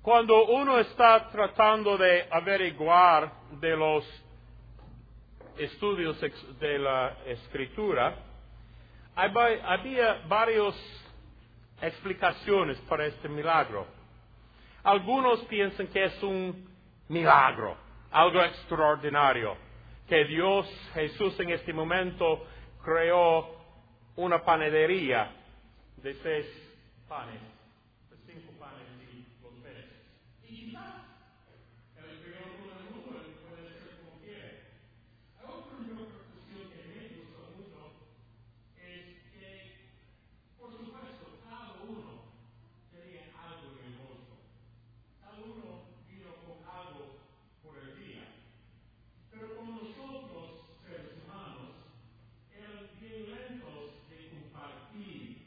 Cuando uno está tratando de averiguar de los estudios de la Escritura, había varias explicaciones para este milagro. Algunos piensan que es un milagro, algo extraordinario, que Jesús en este momento creó una panadería de 6 panes, de 5 panes y los peces. Y quizás él creó todo el mundo, él puede ser como quiere. Hay otra interpretación que me gusta mucho, es que, por supuesto, cada uno tenía algo en el bolso. Cada uno vino con algo por el día. Pero como nosotros, seres humanos, eran bien lentos de compartir.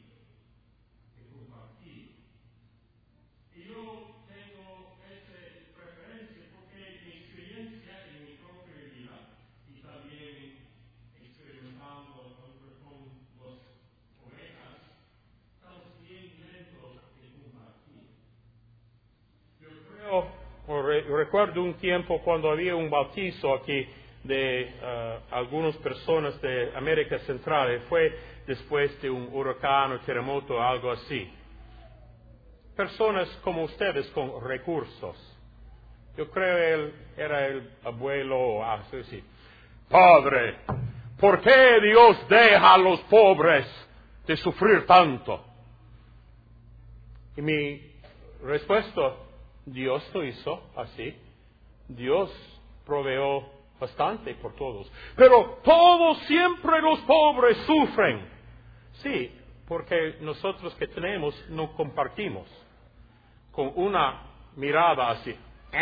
Y yo tengo esa preferencia porque mi experiencia en mi propia vida y también experimentando con las ovejas, estamos bien lentos de compartir. Yo creo, recuerdo un tiempo cuando había un bautizo aquí de algunas personas de América Central, fue después de un huracán o terremoto o algo así. Personas como ustedes con recursos. Yo creo él era el abuelo o así. Padre, ¿por qué Dios deja a los pobres de sufrir tanto? Y mi respuesta, Dios lo hizo así. Dios proveó bastante por todos. Pero todos siempre los pobres sufren. Sí, porque nosotros que tenemos no compartimos. Con una mirada así.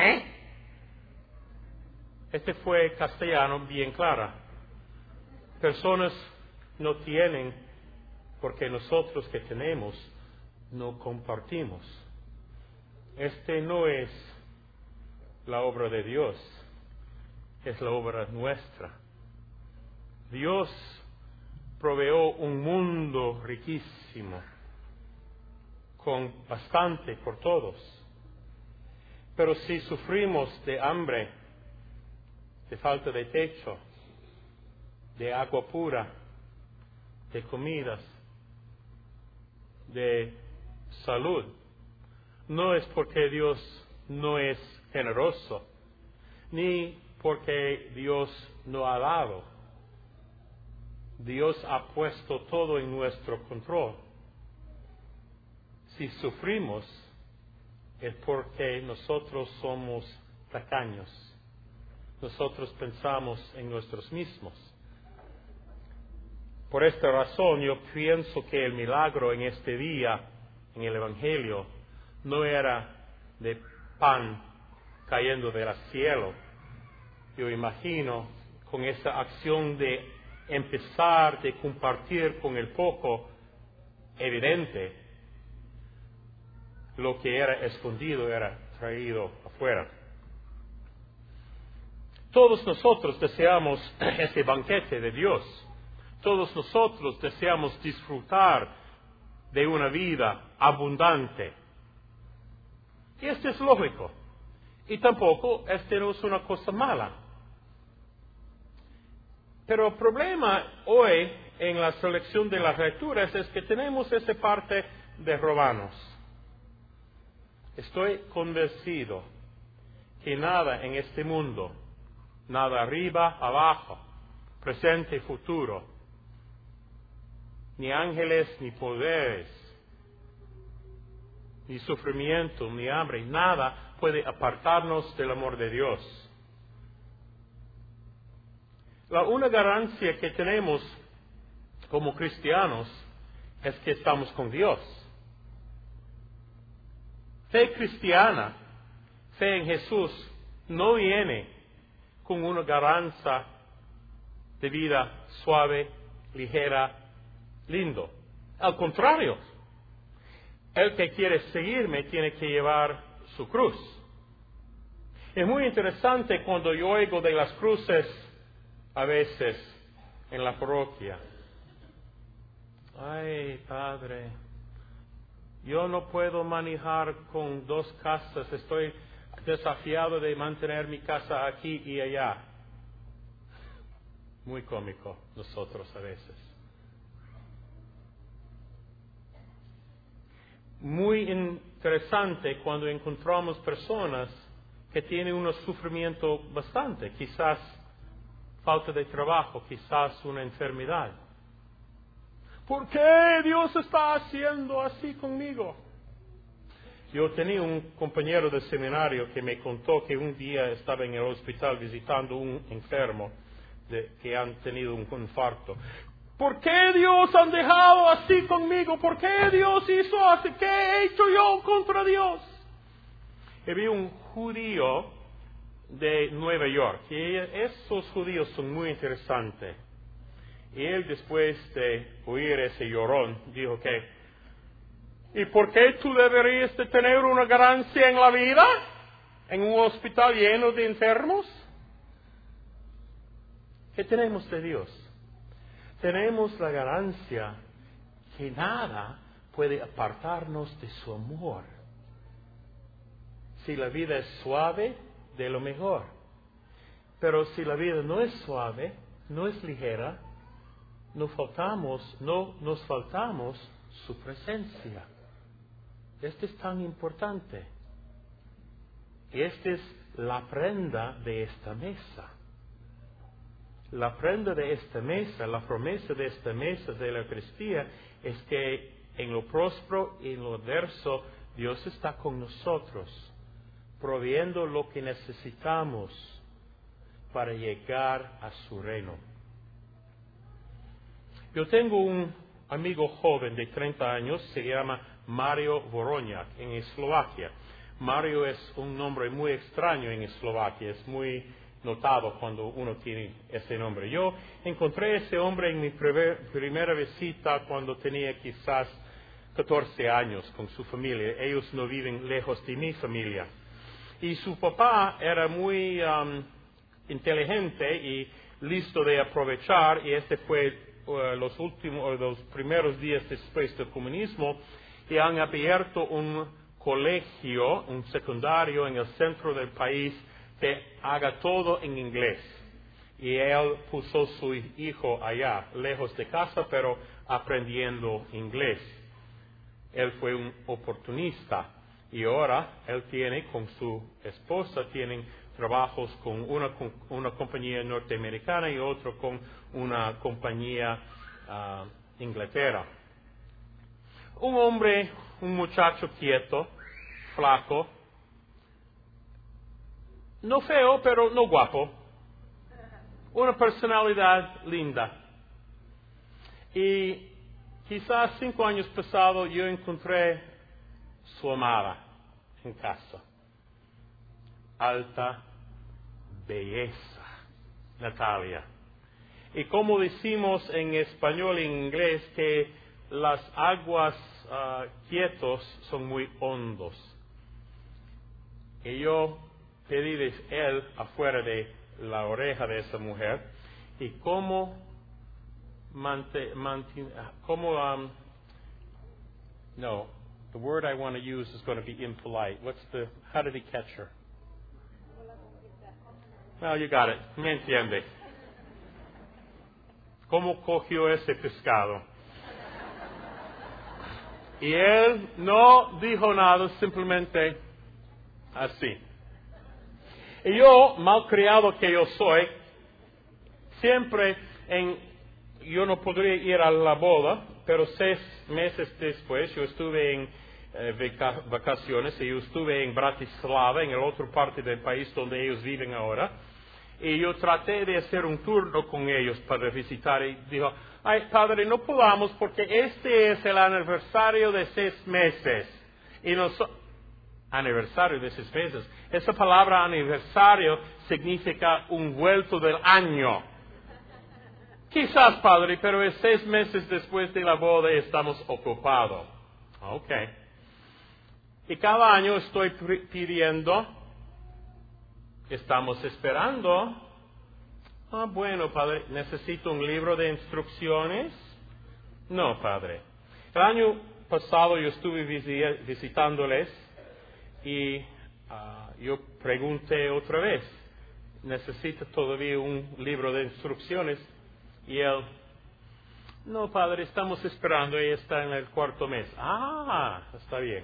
Este fue castellano bien clara. Personas no tienen porque nosotros que tenemos no compartimos. Este no es la obra de Dios, es la obra nuestra. Dios proveó un mundo riquísimo, con bastante por todos. Pero si sufrimos de hambre, de falta de techo, de agua pura, de comidas, de salud, no es porque Dios no es generoso, ni porque Dios no ha dado. Dios ha puesto todo en nuestro control. Si sufrimos es porque nosotros somos tacaños. Nosotros pensamos en nosotros mismos. Por esta razón yo pienso que el milagro en este día, en el Evangelio, no era de pan cayendo del cielo. Yo imagino con esa acción de empezar, de compartir con el poco, evidente, lo que era escondido era traído afuera. Todos nosotros deseamos este banquete de Dios. Todos nosotros deseamos disfrutar de una vida abundante. Y esto es lógico. Y tampoco este no es una cosa mala. Pero el problema hoy en la selección de las lecturas es que tenemos esa parte de Romanos. Estoy convencido que nada en este mundo, nada arriba, abajo, presente y futuro, ni ángeles, ni poderes, ni sufrimiento, ni hambre, nada puede apartarnos del amor de Dios. La única ganancia que tenemos como cristianos es que estamos con Dios. Fe cristiana, fe en Jesús, no viene con una ganancia de vida suave, ligera, lindo. Al contrario, el que quiere seguirme tiene que llevar su cruz. Es muy interesante cuando yo oigo de las cruces a veces en la parroquia. Ay, Padre, Yo no puedo manejar con 2 casas. Estoy desafiado de mantener mi casa aquí y allá. Muy cómico nosotros a veces. Muy interesante cuando encontramos personas que tienen un sufrimiento bastante, quizás falta de trabajo, quizás una enfermedad. ¿Por qué Dios está haciendo así conmigo? Yo tenía un compañero de seminario que me contó que un día estaba en el hospital visitando un enfermo que han tenido un infarto. ¿Por qué Dios han dejado así conmigo? ¿Por qué Dios hizo así? ¿Qué he hecho yo contra Dios? Y vi un judío de Nueva York, y esos judíos son muy interesantes. Y él, después de oír ese llorón, dijo que, ¿y por qué tú deberías de tener una ganancia en la vida? ¿En un hospital lleno de enfermos? ¿Qué tenemos de Dios? Tenemos la ganancia que nada puede apartarnos de su amor. Si la vida es suave, de lo mejor. Pero si la vida no es suave, no es ligera, nos faltamos su presencia. Esto es tan importante. Esta es la prenda de esta mesa. La prenda de esta mesa, la promesa de esta mesa de la Eucaristía es que en lo próspero y en lo adverso Dios está con nosotros, proveyendo lo que necesitamos para llegar a su reino. Yo tengo un amigo joven de 30 años, se llama Mario Voroňák, en Eslovaquia. Mario es un nombre muy extraño en Eslovaquia, es muy notado cuando uno tiene ese nombre. Yo encontré ese hombre en mi primera visita cuando tenía quizás 14 años con su familia. Ellos no viven lejos de mi familia. Y su papá era muy inteligente y listo de aprovechar, y este fue los primeros días después del comunismo, y han abierto un colegio, un secundario en el centro del país que haga todo en inglés. Y él puso su hijo allá, lejos de casa, pero aprendiendo inglés. Él fue un oportunista y ahora él tiene con su esposa, tienen trabajos con una compañía norteamericana y otro con una compañía Inglaterra. Un hombre, un muchacho quieto, flaco, no feo, pero no guapo. Una personalidad linda. Y quizás 5 años pasados yo encontré su amada en casa. Alta belleza, Natalia. Y como decimos en español y en inglés, que las aguas quietos son muy hondos. Y yo pedí de él afuera de la oreja de esa mujer, y cómo no, the word I want to use is going to be impolite. How did he catch her? Well, you got it. Me entiende. ¿Cómo cogió ese pescado? Y él no dijo nada, simplemente así. Y yo, malcriado que yo soy, siempre yo no podría ir a la boda, pero 6 meses después yo estuve en vacaciones, y yo estuve en Bratislava, en la otra parte del país donde ellos viven ahora, y yo traté de hacer un turno con ellos para visitar, y dijo, ay padre, no podamos porque este es el aniversario de 6 meses, y aniversario de 6 meses. Esa palabra aniversario significa un vuelto del año. Quizás, padre, pero es 6 meses después de la boda y estamos ocupados. Ok. Y cada año estoy pidiendo, estamos esperando. Bueno, padre, ¿necesito un libro de instrucciones? No, padre. El año pasado yo estuve visitándoles y yo pregunté otra vez, ¿necesita todavía un libro de instrucciones? Y él, no, padre, estamos esperando, ella está en el cuarto mes. Ah, está bien.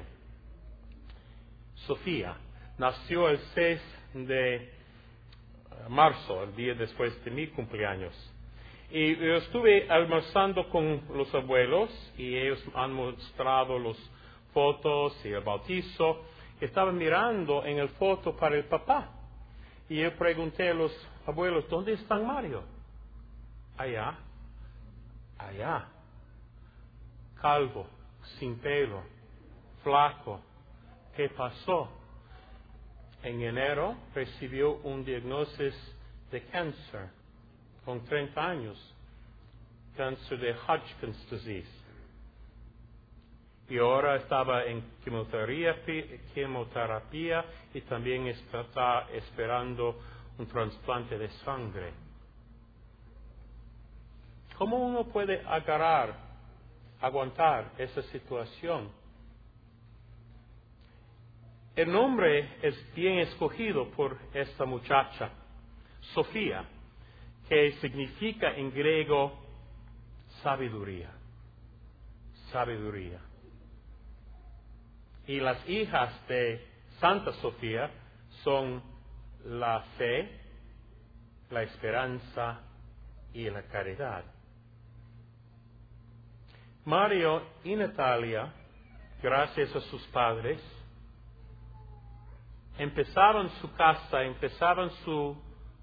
Sofía nació el 6 de marzo, el día después de mi cumpleaños. Y yo estuve almorzando con los abuelos y ellos han mostrado las fotos y el bautizo. Estaban mirando en el foto para el papá. Y yo pregunté a los abuelos, ¿dónde está Mario? Allá. Calvo, sin pelo, flaco. ¿Qué pasó? En enero recibió un diagnóstico de cáncer con 30 años, cáncer de Hodgkin's disease. Y ahora estaba en quimioterapia y también está esperando un trasplante de sangre. ¿Cómo uno puede aguantar esa situación? El nombre es bien escogido por esta muchacha, Sofía, que significa en griego sabiduría. Sabiduría. Y las hijas de Santa Sofía son la fe, la esperanza y la caridad. Mario y Natalia, gracias a sus padres, empezaron su casa, empezaron su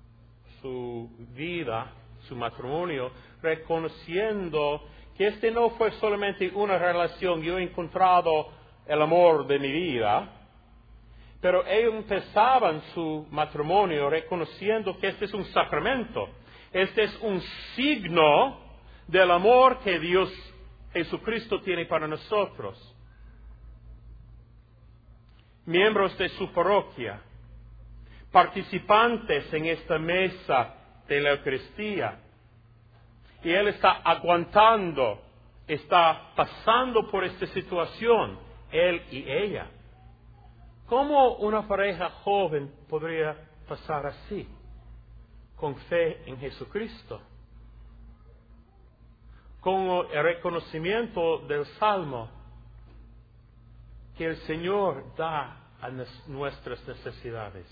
vida, su matrimonio, reconociendo que este no fue solamente una relación, yo he encontrado el amor de mi vida, pero ellos empezaban su matrimonio reconociendo que este es un sacramento, este es un signo del amor que Dios Jesucristo tiene para nosotros. Miembros de su parroquia, participantes en esta mesa de la Eucaristía. Y él está aguantando, está pasando por esta situación, él y ella. ¿Cómo una pareja joven podría pasar así? Con fe en Jesucristo. Con el reconocimiento del Salmo que el Señor da a nuestras necesidades.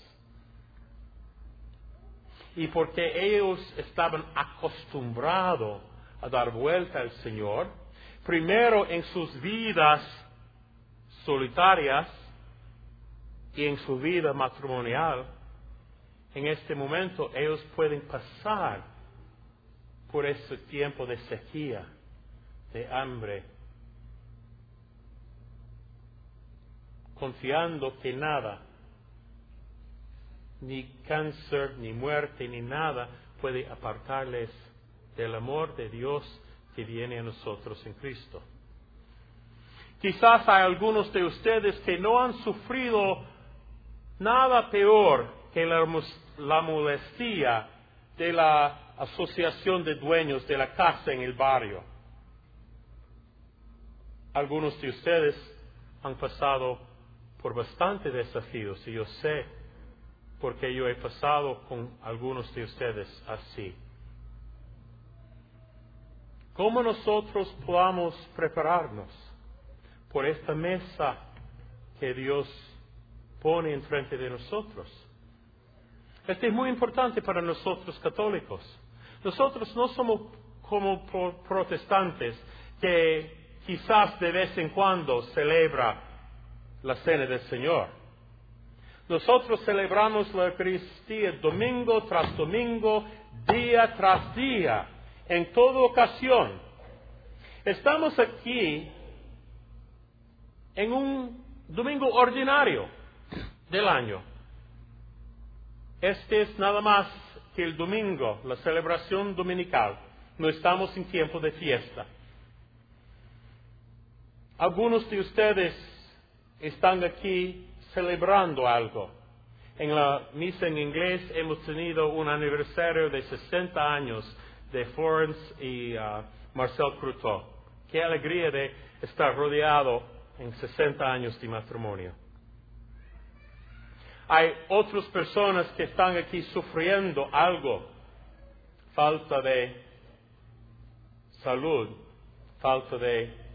Y porque ellos estaban acostumbrados a dar vuelta al Señor, primero en sus vidas solitarias y en su vida matrimonial, en este momento ellos pueden pasar por ese tiempo de sequía, de hambre, confiando que nada, ni cáncer, ni muerte, ni nada puede apartarles del amor de Dios que viene a nosotros en Cristo. Quizás hay algunos de ustedes que no han sufrido nada peor que la molestia de la asociación de dueños de la casa en el barrio. Algunos de ustedes han pasado por bastantes desafíos y yo sé porque yo he pasado con algunos de ustedes así. ¿Cómo nosotros podamos prepararnos por esta mesa que Dios pone enfrente de nosotros? Esto es muy importante para nosotros católicos. Nosotros no somos como protestantes que quizás de vez en cuando celebra la cena del Señor. Nosotros celebramos la Eucaristía domingo tras domingo, día tras día, en toda ocasión. Estamos aquí en un domingo ordinario del año. Este es nada más que el domingo, la celebración dominical. No estamos en tiempo de fiesta. Algunos de ustedes están aquí celebrando algo. En la misa en inglés hemos tenido un aniversario de 60 años de Florence y Marcel Croutot. Qué alegría de estar rodeado en 60 años de matrimonio. Hay otras personas que están aquí sufriendo algo, falta de salud, falta de